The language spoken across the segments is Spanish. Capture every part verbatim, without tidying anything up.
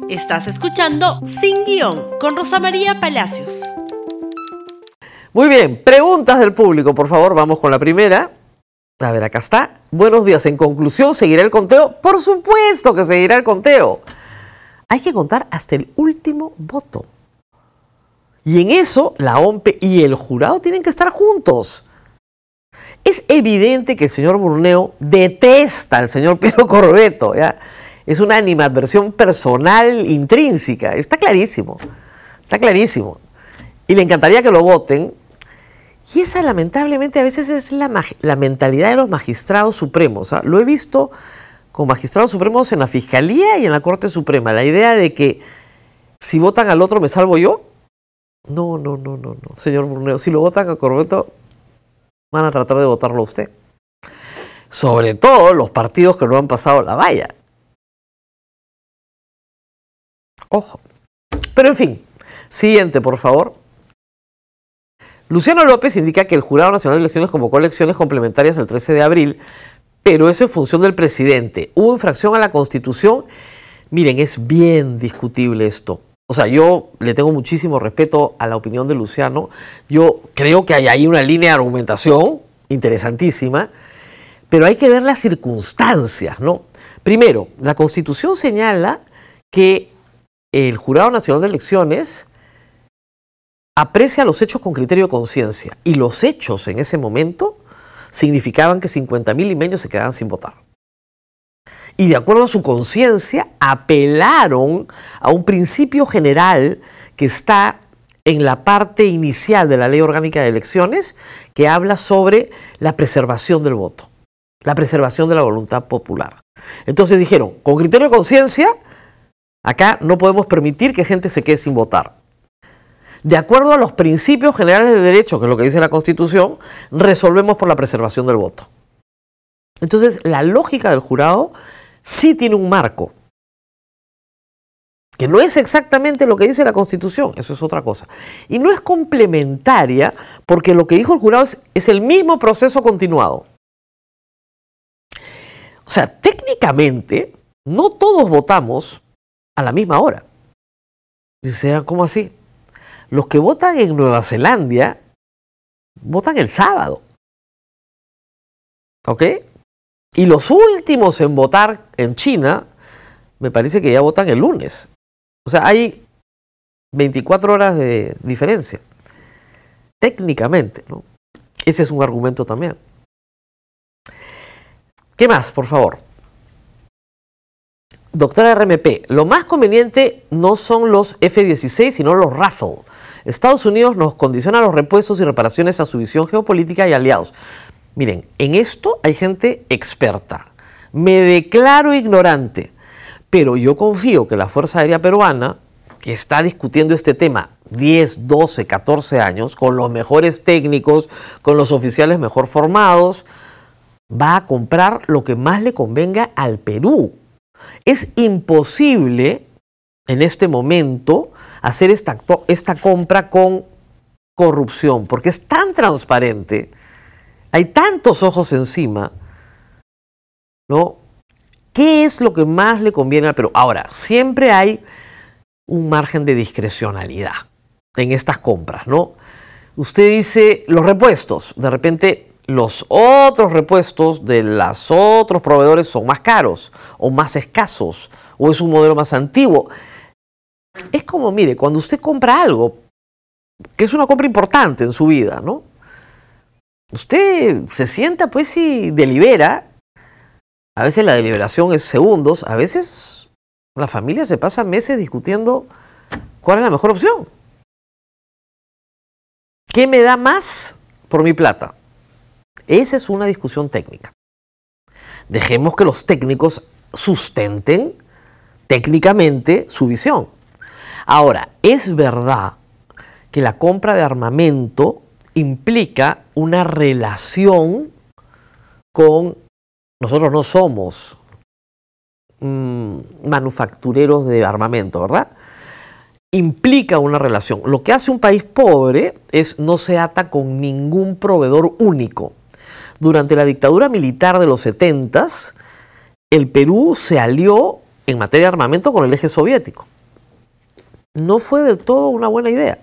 Estás escuchando Sin Guión con Rosa María Palacios. Muy bien, preguntas del público, por favor, vamos con la primera. A ver, acá está. Buenos días. En conclusión, ¿seguirá el conteo? Por supuesto que seguirá el conteo. Hay que contar hasta el último voto. Y en eso, la O M P y el jurado tienen que estar juntos. Es evidente que el señor Burneo detesta al señor Piero Corvetto, ¿ya? Es una animadversión personal intrínseca. Está clarísimo. Está clarísimo. Y le encantaría que lo voten. Y esa, lamentablemente, a veces es la, la mentalidad de los magistrados supremos. ¿eh? Lo he visto con magistrados supremos en la Fiscalía y en la Corte Suprema. La idea de que si votan al otro, ¿me salvo yo? No, no, no, no, no. Señor Burneo, si lo votan a Corvetto, van a tratar de votarlo a usted. Sobre todo los partidos que no han pasado la valla. Ojo. Pero en fin, siguiente, por favor. Luciano López indica que el Jurado Nacional de Elecciones convocó elecciones complementarias el trece de abril, pero eso en función del presidente. ¿Hubo infracción a la Constitución? Miren, es bien discutible esto. O sea, yo le tengo muchísimo respeto a la opinión de Luciano. Yo creo que hay ahí una línea de argumentación interesantísima, pero hay que ver las circunstancias, ¿no? Primero, la Constitución señala que el Jurado Nacional de Elecciones aprecia los hechos con criterio de conciencia, y los hechos en ese momento significaban que cincuenta mil limeños se quedaban sin votar. Y de acuerdo a su conciencia, apelaron a un principio general que está en la parte inicial de la Ley Orgánica de Elecciones, que habla sobre la preservación del voto, la preservación de la voluntad popular. Entonces dijeron, con criterio de conciencia, acá no podemos permitir que gente se quede sin votar. De acuerdo a los principios generales de derecho, que es lo que dice la Constitución, resolvemos por la preservación del voto. Entonces, la lógica del jurado sí tiene un marco, que no es exactamente lo que dice la Constitución, eso es otra cosa. Y no es complementaria, porque lo que dijo el jurado es, es el mismo proceso continuado. O sea, técnicamente, no todos votamos a la misma hora. Dice, ¿cómo así? Los que votan en Nueva Zelanda votan el sábado. ¿Ok? Y los últimos en votar en China, me parece que ya votan el lunes. O sea, hay veinticuatro horas de diferencia. Técnicamente, ¿no? Ese es un argumento también. ¿Qué más, por favor? Doctora R M P, lo más conveniente no son los F dieciséis, sino los Rafale. Estados Unidos nos condiciona los repuestos y reparaciones a su visión geopolítica y aliados. Miren, en esto hay gente experta. Me declaro ignorante, pero yo confío que la Fuerza Aérea Peruana, que está discutiendo este tema diez, doce, catorce años, con los mejores técnicos, con los oficiales mejor formados, va a comprar lo que más le convenga al Perú. Es imposible en este momento hacer esta, esta compra con corrupción, porque es tan transparente, hay tantos ojos encima, ¿no? ¿Qué es lo que más le conviene al Perú? Ahora, siempre hay un margen de discrecionalidad en estas compras, ¿no? Usted dice los repuestos, de repente los otros repuestos de los otros proveedores son más caros o más escasos o es un modelo más antiguo. Es como, mire, cuando usted compra algo, que es una compra importante en su vida, ¿no? Usted se sienta pues y delibera. A veces la deliberación es segundos, a veces la familia se pasa meses discutiendo cuál es la mejor opción. ¿Qué me da más por mi plata? Esa es una discusión técnica. Dejemos que los técnicos sustenten técnicamente su visión. Ahora, es verdad que la compra de armamento implica una relación con... Nosotros no somos mmm, manufactureros de armamento, ¿verdad? Implica una relación. Lo que hace un país pobre es no se ata con ningún proveedor único. Durante la dictadura militar de los setentas, el Perú se alió en materia de armamento con el eje soviético. no fue del todo una buena idea.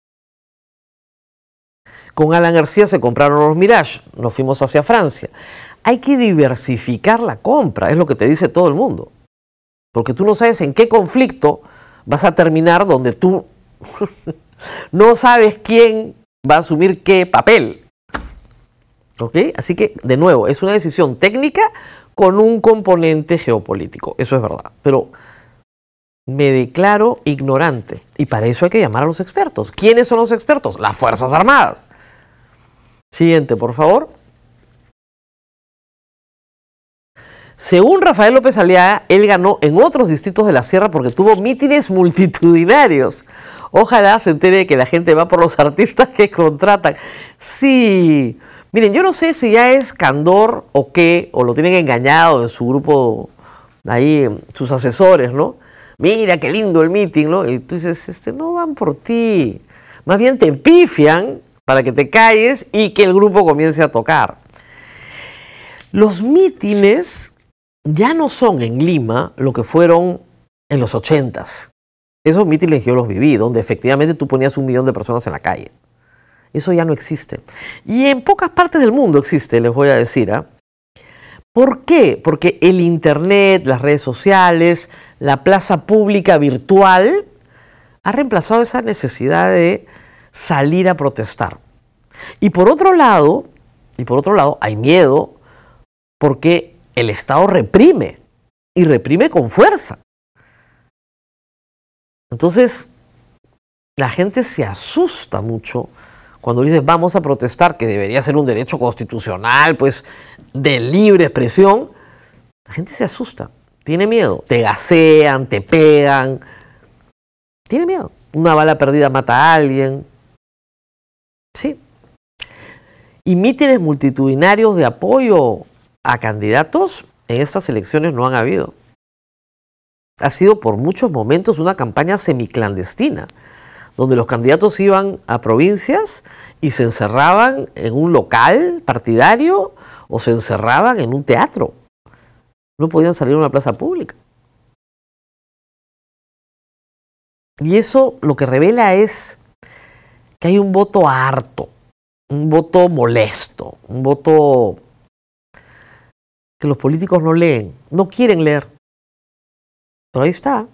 Con Alan García se compraron los Mirage, nos fuimos hacia Francia. Hay que diversificar la compra, es lo que te dice todo el mundo. Porque tú no sabes en qué conflicto vas a terminar donde tú no sabes quién va a asumir qué papel. ¿Ok? Así que, de nuevo, es una decisión técnica con un componente geopolítico. Eso es verdad. Pero me declaro ignorante. Y para eso hay que llamar a los expertos. ¿Quiénes son los expertos? Las Fuerzas Armadas. Siguiente, por favor. Según Rafael López Aliaga, él ganó en otros distritos de la Sierra porque tuvo mítines multitudinarios. Ojalá se entere de que la gente va por los artistas que contratan. Sí. Miren, yo no sé si ya es candor o qué, o lo tienen engañado en su grupo, ahí, sus asesores, ¿no? Mira qué lindo el meeting, ¿no? Y tú dices, este, no van por ti. Más bien te pifian para que te calles y que el grupo comience a tocar. Los mítines ya no son en Lima lo que fueron en los ochentas. Esos mítines yo los viví, donde efectivamente tú ponías un millón de personas en la calle. Eso ya no existe. Y en pocas partes del mundo existe, les voy a decir. ¿eh? ¿Por qué? Porque el internet, las redes sociales, la plaza pública virtual ha reemplazado esa necesidad de salir a protestar. Y por otro lado, y por otro lado, hay miedo porque el Estado reprime y reprime con fuerza. Entonces, la gente se asusta mucho cuando dices vamos a protestar, que debería ser un derecho constitucional, pues, de libre expresión. La gente se asusta, tiene miedo, te gasean, te pegan, tiene miedo. Una bala perdida mata a alguien. Sí. Y mítines multitudinarios de apoyo a candidatos en estas elecciones no han habido. Ha sido por muchos momentos una campaña semiclandestina, donde los candidatos iban a provincias y se encerraban en un local partidario o se encerraban en un teatro. No podían salir a una plaza pública. Y eso lo que revela es que hay un voto harto, un voto molesto, un voto que los políticos no leen, no quieren leer. Pero ahí está.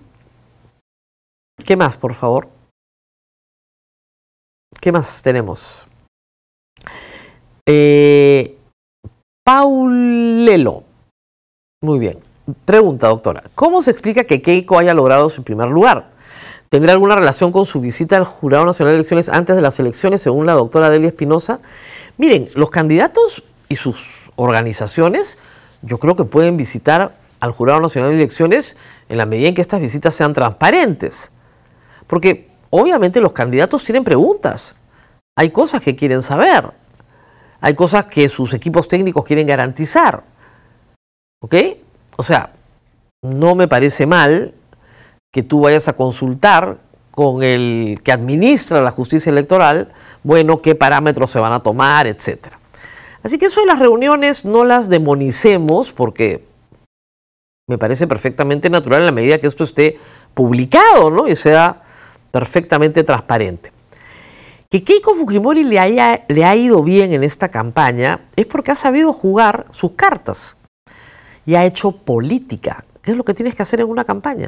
¿Qué más, por favor? ¿Qué más tenemos? Eh, Paulelo. Muy bien. Pregunta, doctora. ¿Cómo se explica que Keiko haya logrado su primer lugar? ¿Tendrá alguna relación con su visita al Jurado Nacional de Elecciones antes de las elecciones, según la doctora Delia Espinosa? Miren, los candidatos y sus organizaciones, yo creo que pueden visitar al Jurado Nacional de Elecciones en la medida en que estas visitas sean transparentes. Porque obviamente los candidatos tienen preguntas. Hay cosas que quieren saber. Hay cosas que sus equipos técnicos quieren garantizar. ¿Ok? O sea, no me parece mal que tú vayas a consultar con el que administra la justicia electoral, bueno, qué parámetros se van a tomar, etcétera. Así que eso de las reuniones no las demonicemos porque me parece perfectamente natural en la medida que esto esté publicado, ¿no? Y sea perfectamente transparente. Que Keiko Fujimori le, haya, le ha ido bien en esta campaña es porque ha sabido jugar sus cartas y ha hecho política, que es lo que tienes que hacer en una campaña.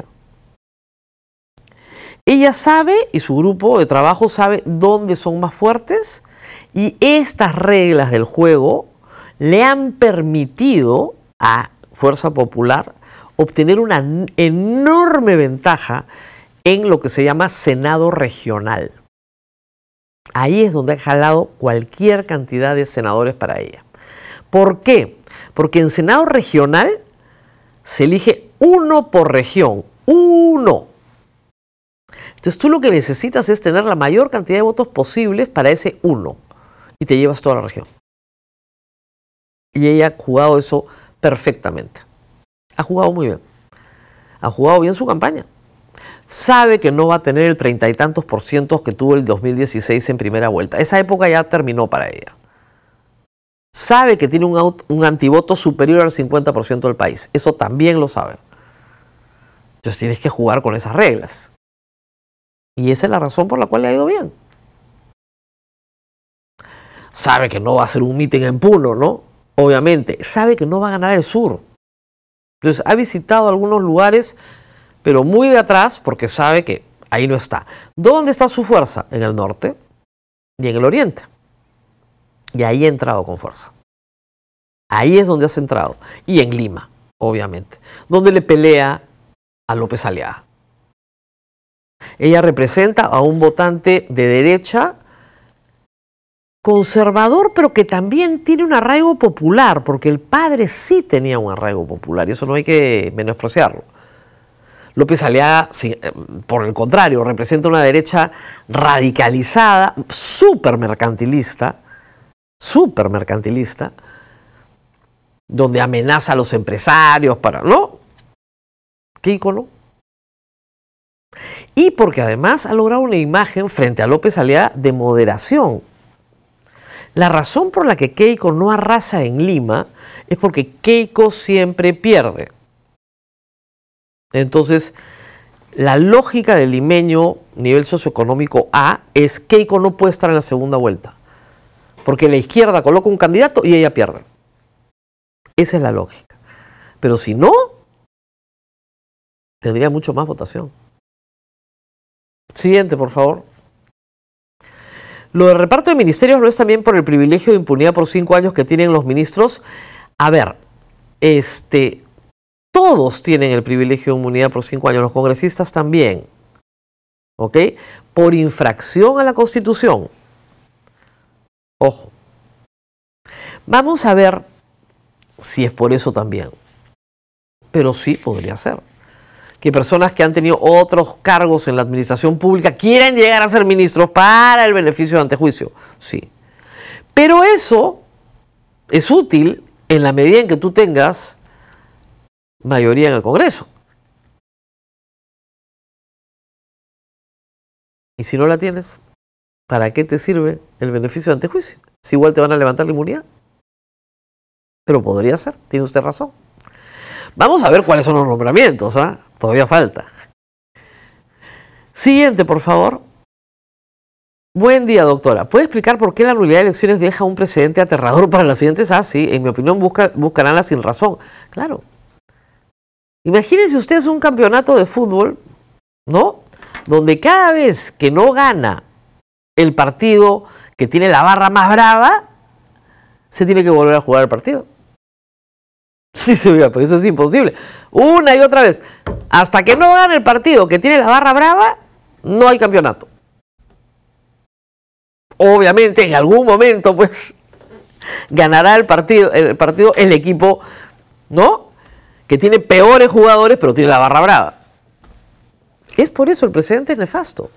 Ella sabe, y su grupo de trabajo sabe dónde son más fuertes, y estas reglas del juego le han permitido a Fuerza Popular obtener una enorme ventaja en lo que se llama Senado regional. Ahí es donde ha jalado cualquier cantidad de senadores para ella. ¿Por qué? Porque en Senado regional se elige uno por región. Uno. Entonces tú lo que necesitas es tener la mayor cantidad de votos posibles para ese uno. Y te llevas toda la región. Y ella ha jugado eso perfectamente. Ha jugado muy bien. Ha jugado bien su campaña. Sabe que no va a tener el treinta y tantos por ciento que tuvo el dos mil dieciséis en primera vuelta. Esa época ya terminó para ella. Sabe que tiene un, un antivoto superior al cincuenta por ciento del país. Eso también lo sabe. Entonces tienes que jugar con esas reglas. Y esa es la razón por la cual le ha ido bien. Sabe que no va a hacer un mitin en Puno, ¿no? Obviamente. Sabe que no va a ganar el sur. Entonces ha visitado algunos lugares, pero muy de atrás, porque sabe que ahí no está. ¿Dónde está su fuerza? En el norte y en el oriente. Y ahí ha entrado con fuerza. Ahí es donde ha centrado. Y en Lima, obviamente. Donde le pelea a López Aliaga. Ella representa a un votante de derecha conservador, pero que también tiene un arraigo popular, porque el padre sí tenía un arraigo popular, y eso no hay que menospreciarlo. López Aliaga, sí, por el contrario, representa una derecha radicalizada, súper mercantilista, súper mercantilista, donde amenaza a los empresarios para, ¿no? Keiko no. Y porque además ha logrado una imagen frente a López Aliaga de moderación. La razón por la que Keiko no arrasa en Lima es porque Keiko siempre pierde. Entonces, la lógica del limeño, nivel socioeconómico A, es Keiko no puede estar en la segunda vuelta. Porque la izquierda coloca un candidato y ella pierde. Esa es la lógica. Pero si no, tendría mucho más votación. Siguiente, por favor. Lo del reparto de ministerios no es también por el privilegio de impunidad por cinco años que tienen los ministros. A ver, este, todos tienen el privilegio de inmunidad por cinco años, los congresistas también. ¿Ok? Por infracción a la Constitución. Ojo. Vamos a ver si es por eso también. Pero sí podría ser. Que personas que han tenido otros cargos en la administración pública quieren llegar a ser ministros para el beneficio de antejuicio. Sí. Pero eso es útil en la medida en que tú tengas mayoría en el Congreso. Y si no la tienes, ¿para qué te sirve el beneficio de antejuicio? Si igual te van a levantar la inmunidad. Pero podría ser, tiene usted razón. Vamos a ver cuáles son los nombramientos, ¿ah? ¿eh? Todavía falta. Siguiente, por favor. Buen día, doctora. ¿Puede explicar por qué la nulidad de elecciones deja un precedente aterrador para las siguientes? Ah, sí, en mi opinión busca, buscarán la sin razón. Claro. Imagínense ustedes un campeonato de fútbol, ¿no? Donde cada vez que no gana el partido que tiene la barra más brava, se tiene que volver a jugar el partido. Sí, sí, oiga, pero eso es imposible. Una y otra vez. Hasta que no gane el partido que tiene la barra brava, no hay campeonato. Obviamente, en algún momento, pues, ganará el partido, el partido, el equipo, ¿no? Que tiene peores jugadores, pero tiene la barra brava. Es por eso el precedente es nefasto.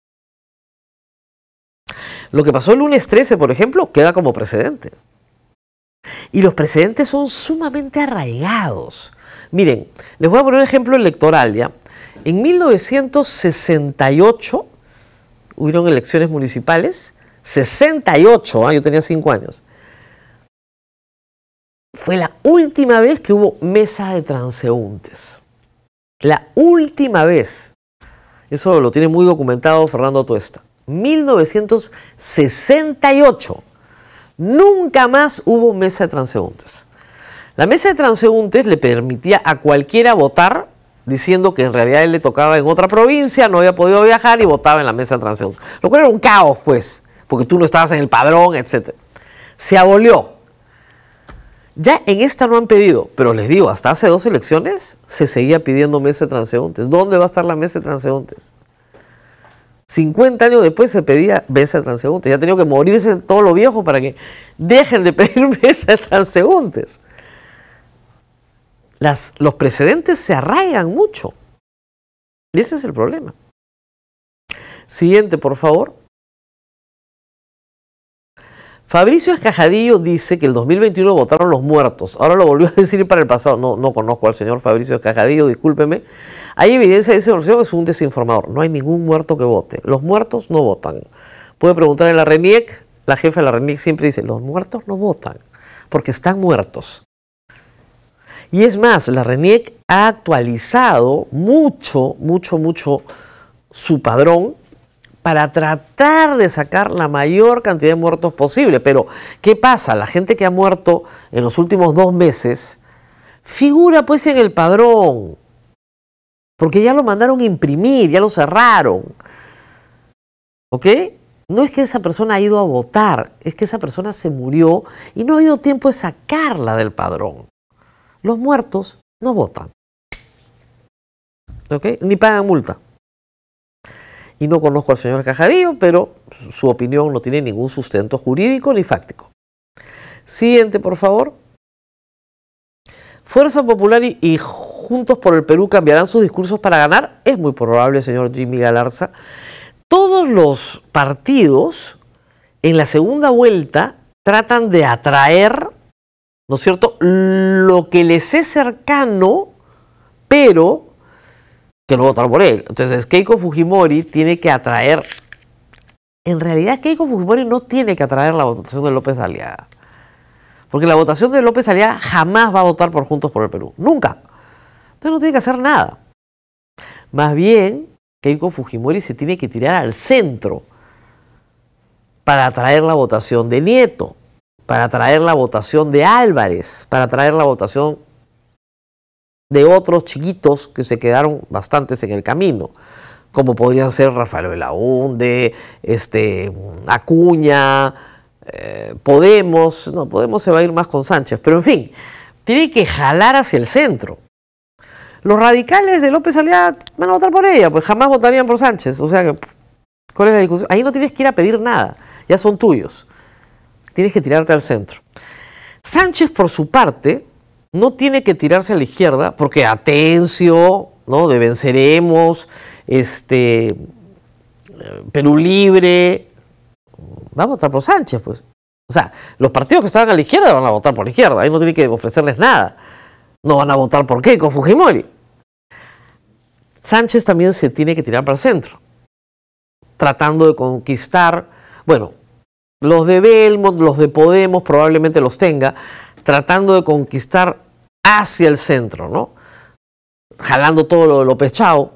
Lo que pasó el lunes trece, por ejemplo, queda como precedente. Y los precedentes son sumamente arraigados. Miren, les voy a poner un ejemplo electoral, ¿ya? En mil novecientos sesenta y ocho hubieron elecciones municipales. sesenta y ocho, ¿eh? Yo tenía cinco años. Fue la última vez que hubo mesa de transeúntes. La última vez. Eso lo tiene muy documentado Fernando Tuesta. mil novecientos sesenta y ocho. Nunca más hubo mesa de transeúntes. La mesa de transeúntes le permitía a cualquiera votar diciendo que en realidad él le tocaba en otra provincia, no había podido viajar y votaba en la mesa de transeúntes. Lo cual era un caos, pues, porque tú no estabas en el padrón, etcétera. Se abolió. Ya en esta no han pedido, pero les digo, hasta hace dos elecciones se seguía pidiendo mesa de transeúntes. ¿Dónde va a estar la mesa de transeúntes? cincuenta años después se pedía mesa de transeúntes. Ya ha tenido que morirse todo lo viejo para que dejen de pedir mesa de transeúntes. Las, los precedentes se arraigan mucho. Y ese es el problema. Siguiente, por favor. Fabricio Escajadillo dice que el dos mil veintiuno votaron los muertos. Ahora lo volvió a decir para el pasado. No, no conozco al señor Fabricio Escajadillo, discúlpeme. Hay evidencia de esa versión, es un desinformador. No hay ningún muerto que vote. Los muertos no votan. Puede preguntar en la RENIEC. La jefa de la RENIEC siempre dice, los muertos no votan, porque están muertos. Y es más, la RENIEC ha actualizado mucho, mucho, mucho su padrón para tratar de sacar la mayor cantidad de muertos posible. Pero, ¿qué pasa? La gente que ha muerto en los últimos dos meses figura pues en el padrón, porque ya lo mandaron a imprimir, ya lo cerraron. ¿Ok? No es que esa persona ha ido a votar, es que esa persona se murió y no ha habido tiempo de sacarla del padrón. Los muertos no votan. ¿Ok? Ni pagan multa. Y no conozco al señor Cajadillo, pero su opinión no tiene ningún sustento jurídico ni fáctico. Siguiente, por favor. Fuerza Popular y, y Juntos por el Perú cambiarán sus discursos para ganar. Es muy probable, señor Jimmy Galarza. Todos los partidos en la segunda vuelta tratan de atraer, ¿no es cierto?, lo que les es cercano, pero que no votaron por él. Entonces Keiko Fujimori tiene que atraer, en realidad Keiko Fujimori no tiene que atraer la votación de López Aliaga, porque la votación de López Aliaga jamás va a votar por Juntos por el Perú, nunca. Entonces no tiene que hacer nada. Más bien, Keiko Fujimori se tiene que tirar al centro para atraer la votación de Nieto, para atraer la votación de Álvarez, para atraer la votación de otros chiquitos que se quedaron bastantes en el camino, como podrían ser Rafael Belaúnde, este, Acuña, eh, Podemos. No, Podemos se va a ir más con Sánchez, pero en fin, tiene que jalar hacia el centro. Los radicales de López Aliaga van a votar por ella, pues jamás votarían por Sánchez. O sea, que, ¿cuál es la discusión? Ahí no tienes que ir a pedir nada, ya son tuyos. Tienes que tirarte al centro. Sánchez, por su parte, no tiene que tirarse a la izquierda, porque Atencio, ¿no?, de Venceremos, este, Perú Libre, va a votar por Sánchez, pues. O sea, los partidos que estaban a la izquierda van a votar por la izquierda, ahí no tiene que ofrecerles nada. No van a votar por qué, con Fujimori. Sánchez también se tiene que tirar para el centro, tratando de conquistar, bueno, los de Belmont, los de Podemos probablemente los tenga, tratando de conquistar hacia el centro, ¿no? Jalando todo lo de López Chao,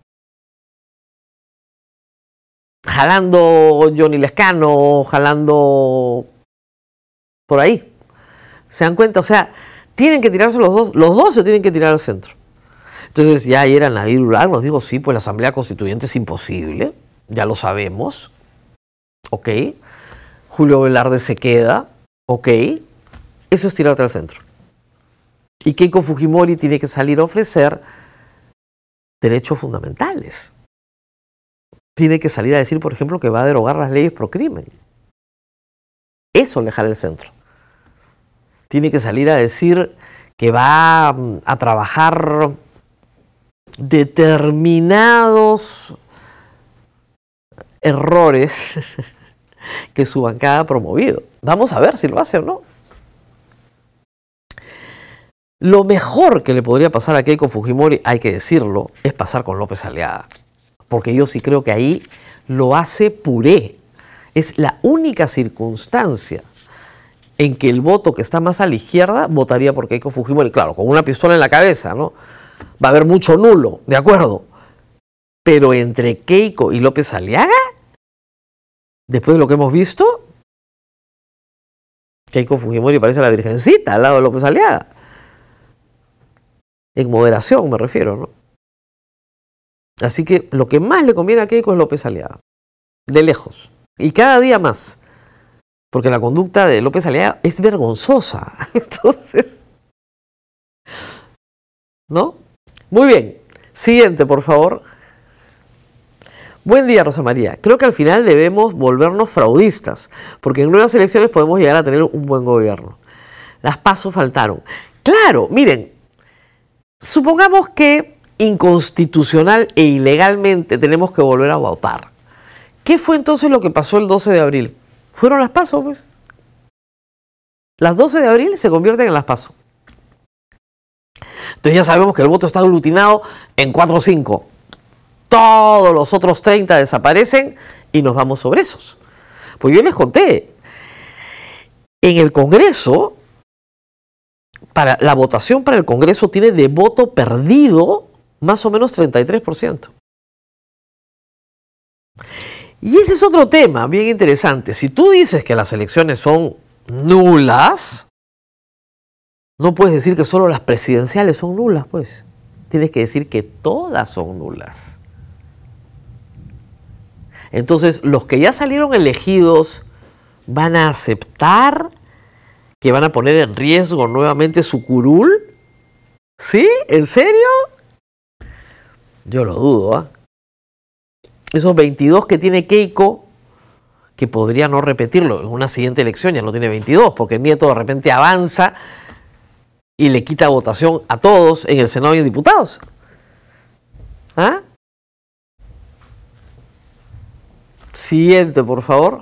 jalando Johnny Lescano, jalando por ahí. ¿Se dan cuenta? O sea, tienen que tirarse los dos, los dos se tienen que tirar al centro. Entonces ya ayer a Nadir Ular nos dijo, sí, pues la Asamblea Constituyente es imposible, ya lo sabemos, ok. Julio Velarde se queda, ok. Eso es tirarte al centro. Y Keiko Fujimori tiene que salir a ofrecer derechos fundamentales. Tiene que salir a decir, por ejemplo, que va a derogar las leyes pro crimen. Eso le jala el centro. Tiene que salir a decir que va a trabajar determinados errores que su bancada ha promovido. Vamos a ver si lo hace o no. Lo mejor que le podría pasar a Keiko Fujimori, hay que decirlo, es pasar con López Aliaga. Porque yo sí creo que ahí lo hace puré. Es la única circunstancia en que el voto que está más a la izquierda votaría por Keiko Fujimori. Claro, con una pistola en la cabeza, ¿no? Va a haber mucho nulo, de acuerdo. Pero entre Keiko y López Aliaga, después de lo que hemos visto, Keiko Fujimori parece la virgencita al lado de López Aliaga. En moderación me refiero, ¿no? Así que lo que más le conviene a Keiko es López Aliaga. De lejos. Y cada día más. Porque la conducta de López Aliaga es vergonzosa. Entonces, ¿no? Muy bien. Siguiente, por favor. Buen día, Rosa María. Creo que al final debemos volvernos fraudistas, porque en nuevas elecciones podemos llegar a tener un buen gobierno. Las pasos faltaron. Claro, miren, supongamos que inconstitucional e ilegalmente tenemos que volver a votar. ¿Qué fue entonces lo que pasó el doce de abril? Fueron las pasos, pues. Las doce de abril se convierten en las pasos. Entonces ya sabemos que el voto está aglutinado en cuatro o cinco. Todos los otros treinta desaparecen y nos vamos sobre esos. Pues yo les conté, en el Congreso, para, la votación para el Congreso tiene de voto perdido más o menos treinta y tres por ciento. Y ese es otro tema bien interesante. Si tú dices que las elecciones son nulas, no puedes decir que solo las presidenciales son nulas, pues. Tienes que decir que todas son nulas. Entonces, los que ya salieron elegidos van a aceptar que van a poner en riesgo nuevamente su curul. ¿Sí? ¿En serio? Yo lo dudo, ¿ah? ¿eh? Esos veintidós que tiene Keiko, que podría no repetirlo en una siguiente elección, ya no tiene veintidós, porque Nieto de repente avanza y le quita votación a todos en el Senado y en diputados. ¿Ah? Siguiente, por favor.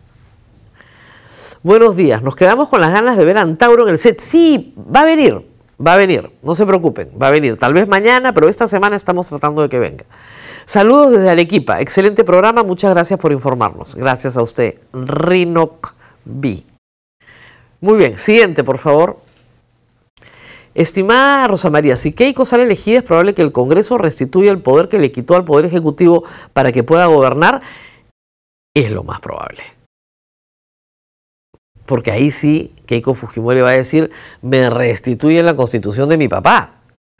Buenos días. Nos quedamos con las ganas de ver a Antauro en el set. Sí, va a venir. Va a venir. No se preocupen. Va a venir. Tal vez mañana, pero esta semana estamos tratando de que venga. Saludos desde Arequipa. Excelente programa. Muchas gracias por informarnos. Gracias a usted. Rinoc B. Muy bien. Siguiente, por favor. Estimada Rosa María, si Keiko sale elegida, es probable que el Congreso restituya el poder que le quitó al Poder Ejecutivo para que pueda gobernar. Es lo más probable. Porque ahí sí, Keiko Fujimori va a decir, me restituyen la constitución de mi papá.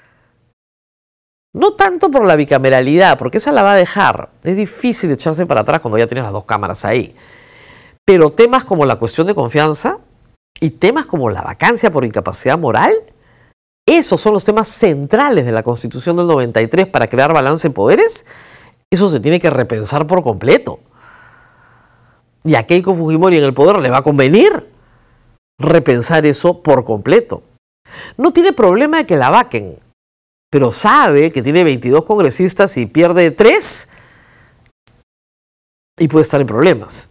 No tanto por la bicameralidad, porque esa la va a dejar. Es difícil echarse para atrás cuando ya tienes las dos cámaras ahí. Pero temas como la cuestión de confianza y temas como la vacancia por incapacidad moral, esos son los temas centrales de la Constitución del noventa y tres para crear balance en poderes. Eso se tiene que repensar por completo. Y a Keiko Fujimori en el poder le va a convenir repensar eso por completo. No tiene problema de que la vaquen, pero sabe que tiene veintidós congresistas y pierde tres y puede estar en problemas.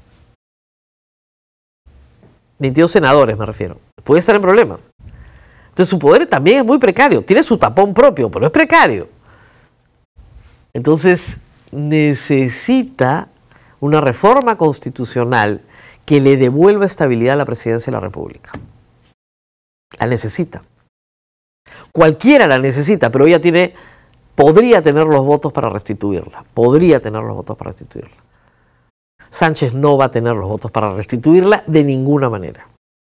veintidós senadores me refiero. Puede estar en problemas. Entonces su poder también es muy precario. Tiene su tapón propio, pero es precario. Entonces necesita una reforma constitucional que le devuelva estabilidad a la presidencia de la República. La necesita. Cualquiera la necesita, pero ella tiene, podría tener los votos para restituirla. Podría tener los votos para restituirla. Sánchez no va a tener los votos para restituirla de ninguna manera.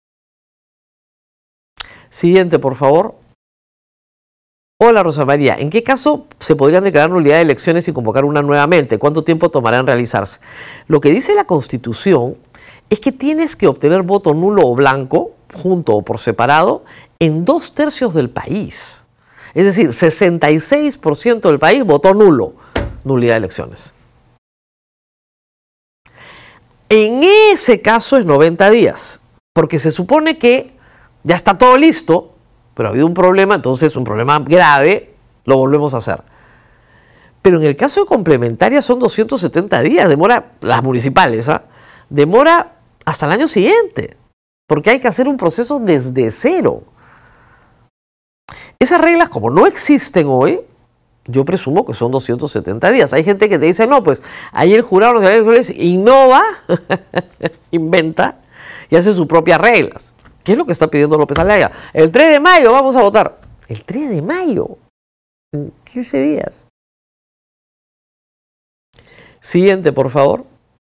Siguiente, por favor. Hola, Rosa María. ¿En qué caso se podrían declarar nulidad de elecciones y convocar una nuevamente? ¿Cuánto tiempo tomará en realizarse? Lo que dice la Constitución es que tienes que obtener voto nulo o blanco, junto o por separado, en dos tercios del país. Es decir, sesenta y seis por ciento del país votó nulo. Nulidad de elecciones. En ese caso es noventa días, porque se supone que ya está todo listo, pero ha habido un problema, entonces un problema grave, lo volvemos a hacer. Pero en el caso de complementaria son doscientos setenta días, demora, las municipales, ¿ah? Demora hasta el año siguiente, porque hay que hacer un proceso desde cero. Esas reglas, como no existen hoy, yo presumo que son doscientos setenta días. Hay gente que te dice, no, pues ahí el Jurado Nacional Electoral innova, inventa y hace sus propias reglas. ¿Qué es lo que está pidiendo López Aliaga? El tres de mayo vamos a votar. El tres de mayo. En quince días. Siguiente, por favor.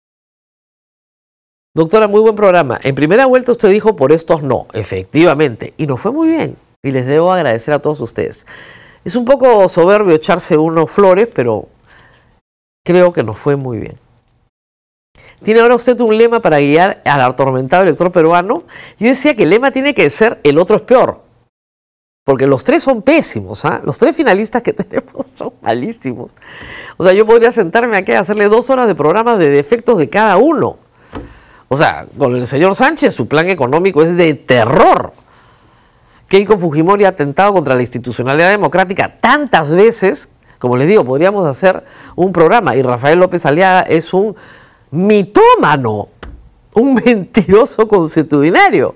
Doctora, muy buen programa. En primera vuelta usted dijo por estos no. Efectivamente. Y nos fue muy bien. Y les debo agradecer a todos ustedes. Es un poco soberbio echarse unos flores, pero creo que nos fue muy bien. ¿Tiene ahora usted un lema para guiar al atormentado elector peruano? Yo decía que el lema tiene que ser el otro es peor. Porque los tres son pésimos, ¿ah? Los tres finalistas que tenemos son malísimos. O sea, yo podría sentarme aquí a hacerle dos horas de programa de defectos de cada uno. O sea, con el señor Sánchez su plan económico es de terror. Keiko Fujimori ha atentado contra la institucionalidad democrática tantas veces, como les digo, podríamos hacer un programa. Y Rafael López Aliaga es un mitómano, un mentiroso consuetudinario.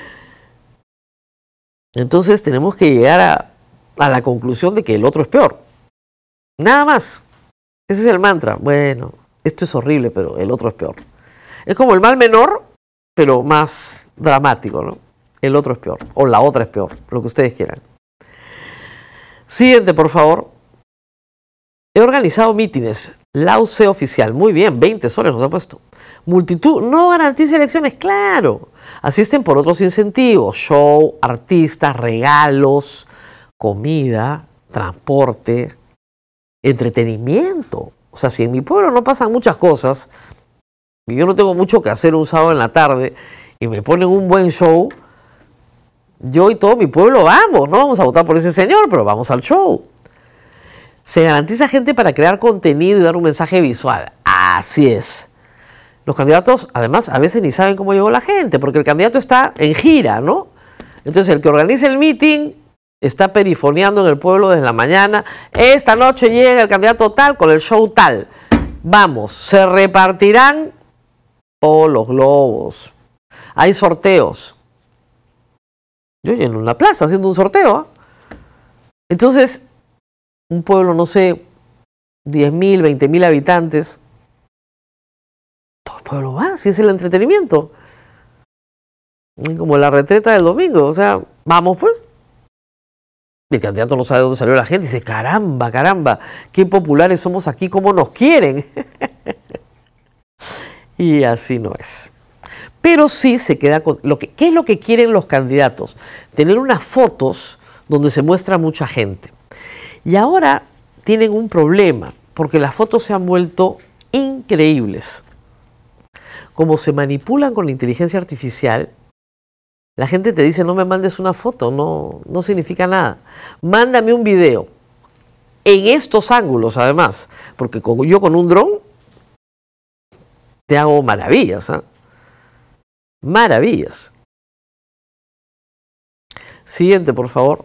Entonces tenemos que llegar a, a la conclusión de que el otro es peor. Nada más. Ese es el mantra. Bueno, esto es horrible, pero el otro es peor. Es como el mal menor, pero más dramático, ¿no? El otro es peor. O la otra es peor. Lo que ustedes quieran. Siguiente, por favor. He organizado mítines. La U C oficial. Muy bien, veinte soles nos ha puesto. Multitud no garantiza elecciones, claro. Asisten por otros incentivos. Show, artistas, regalos, comida, transporte, entretenimiento. O sea, si en mi pueblo no pasan muchas cosas, y yo no tengo mucho que hacer un sábado en la tarde, y me ponen un buen show, yo y todo mi pueblo vamos, no vamos a votar por ese señor, pero vamos al show. Se garantiza gente para crear contenido y dar un mensaje visual. Así es. Los candidatos, además, a veces ni saben cómo llegó la gente, porque el candidato está en gira, ¿no? Entonces, el que organiza el meeting está perifoneando en el pueblo desde la mañana. Esta noche llega el candidato tal con el show tal. Vamos, se repartirán todos los globos. Hay sorteos. Yo en una plaza haciendo un sorteo. ¿eh? Entonces, un pueblo, no sé, diez mil, veinte mil habitantes. Todo el pueblo va, si es el entretenimiento. Como la retreta del domingo. O sea, vamos pues. Y el candidato no sabe dónde salió la gente. Y dice, caramba, caramba, qué populares somos aquí, cómo nos quieren. Y así no es. Pero sí se queda con lo que, ¿qué es lo que quieren los candidatos? Tener unas fotos donde se muestra mucha gente. Y ahora tienen un problema, porque las fotos se han vuelto increíbles. Como se manipulan con la inteligencia artificial, la gente te dice, no me mandes una foto, no, no significa nada. Mándame un video. En estos ángulos, además, porque con, yo con un dron te hago maravillas, ¿eh? Maravillas. Siguiente, por favor.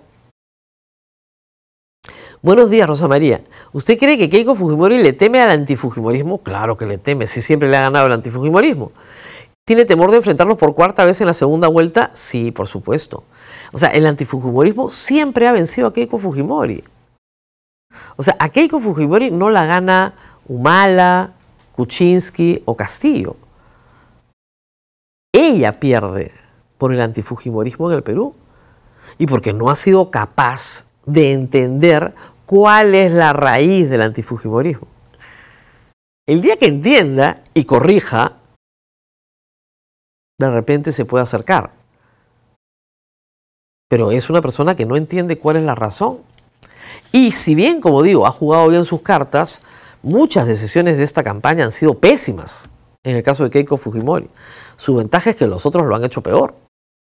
Buenos días, Rosa María. ¿Usted cree que Keiko Fujimori le teme al antifujimorismo? Claro que le teme, si siempre le ha ganado el antifujimorismo. ¿Tiene temor de enfrentarlos por cuarta vez en la segunda vuelta? Sí, por supuesto. O sea, el antifujimorismo siempre ha vencido a Keiko Fujimori. O sea, a Keiko Fujimori no la gana Humala, Kuczynski o Castillo. Ella pierde por el antifujimorismo en el Perú y porque no ha sido capaz de entender cuál es la raíz del antifujimorismo. El día que entienda y corrija, de repente se puede acercar. Pero es una persona que no entiende cuál es la razón. Y si bien, como digo, ha jugado bien sus cartas, muchas decisiones de esta campaña han sido pésimas. En el caso de Keiko Fujimori. Su ventaja es que los otros lo han hecho peor.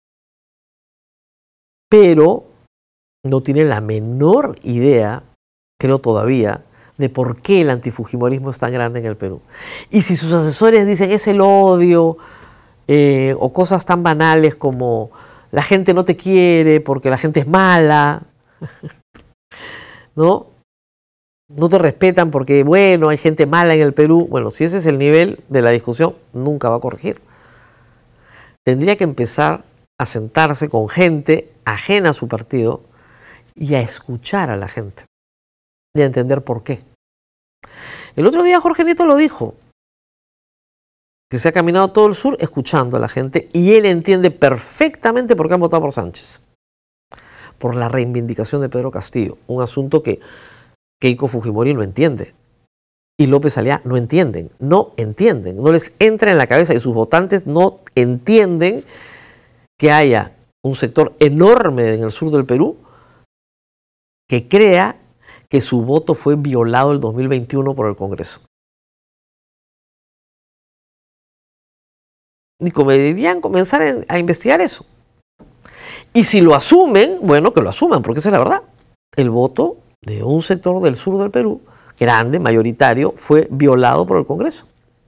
Pero no tiene la menor idea, creo todavía, de por qué el antifujimorismo es tan grande en el Perú. Y si sus asesores dicen es el odio, eh, o cosas tan banales como la gente no te quiere porque la gente es mala, ¿no? No te respetan porque, bueno, hay gente mala en el Perú. Bueno, si ese es el nivel de la discusión, nunca va a corregir. Tendría que empezar a sentarse con gente ajena a su partido y a escuchar a la gente y a entender por qué. El otro día Jorge Nieto lo dijo, que se ha caminado todo el sur escuchando a la gente y él entiende perfectamente por qué han votado por Sánchez. Por la reivindicación de Pedro Castillo, un asunto que Keiko Fujimori no entiende. Y López Aliá no entienden, no entienden, no les entra en la cabeza y sus votantes no entienden que haya un sector enorme en el sur del Perú que crea que su voto fue violado el dos mil veintiuno por el Congreso. Y deberían comenzar a investigar eso. Y si lo asumen, bueno, que lo asuman, porque esa es la verdad. El voto de un sector del sur del Perú, grande, mayoritario, fue violado por el Congreso.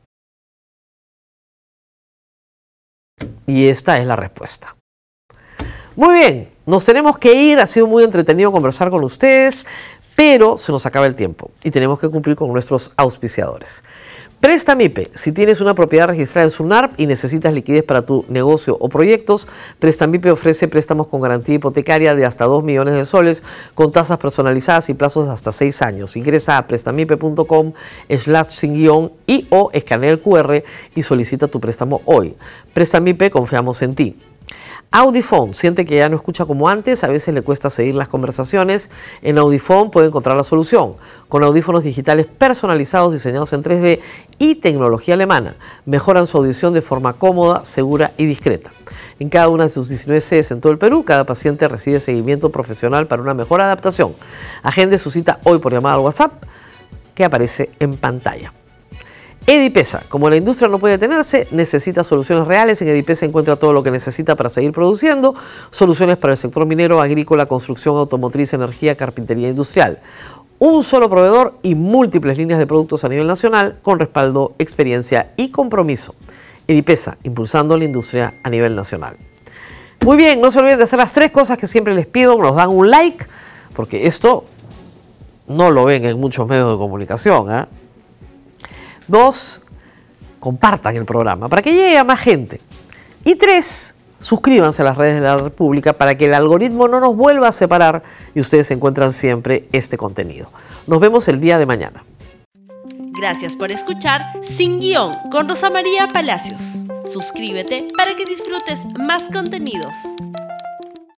Y esta es la respuesta. Muy bien, nos tenemos que ir, ha sido muy entretenido conversar con ustedes, pero se nos acaba el tiempo y tenemos que cumplir con nuestros auspiciadores. Prestamipe, si tienes una propiedad registrada en SUNARP y necesitas liquidez para tu negocio o proyectos, Prestamipe ofrece préstamos con garantía hipotecaria de hasta dos millones de soles, con tasas personalizadas y plazos de hasta seis años. Ingresa a prestamipe.com slash sin guión y o escanea el cu erre y solicita tu préstamo hoy. Prestamipe, confiamos en ti. Audifone, siente que ya no escucha como antes, a veces le cuesta seguir las conversaciones. En Audifone puede encontrar la solución. Con audífonos digitales personalizados, diseñados en tres D y tecnología alemana, mejoran su audición de forma cómoda, segura y discreta. En cada una de sus diecinueve sedes en todo el Perú, cada paciente recibe seguimiento profesional para una mejor adaptación. Agende su cita hoy por llamada al WhatsApp que aparece en pantalla. Edipesa, como la industria no puede detenerse, necesita soluciones reales. En Edipesa encuentra todo lo que necesita para seguir produciendo, soluciones para el sector minero, agrícola, construcción, automotriz, energía, carpintería industrial. Un solo proveedor y múltiples líneas de productos a nivel nacional con respaldo, experiencia y compromiso. Edipesa, impulsando la industria a nivel nacional. Muy bien, no se olviden de hacer las tres cosas que siempre les pido. Nos dan un like, porque esto no lo ven en muchos medios de comunicación, ¿eh? Dos, compartan el programa para que llegue a más gente. Y tres, suscríbanse a las redes de la República para que el algoritmo no nos vuelva a separar y ustedes encuentran siempre este contenido. Nos vemos el día de mañana. Gracias por escuchar Sin Guión con Rosa María Palacios. Suscríbete para que disfrutes más contenidos.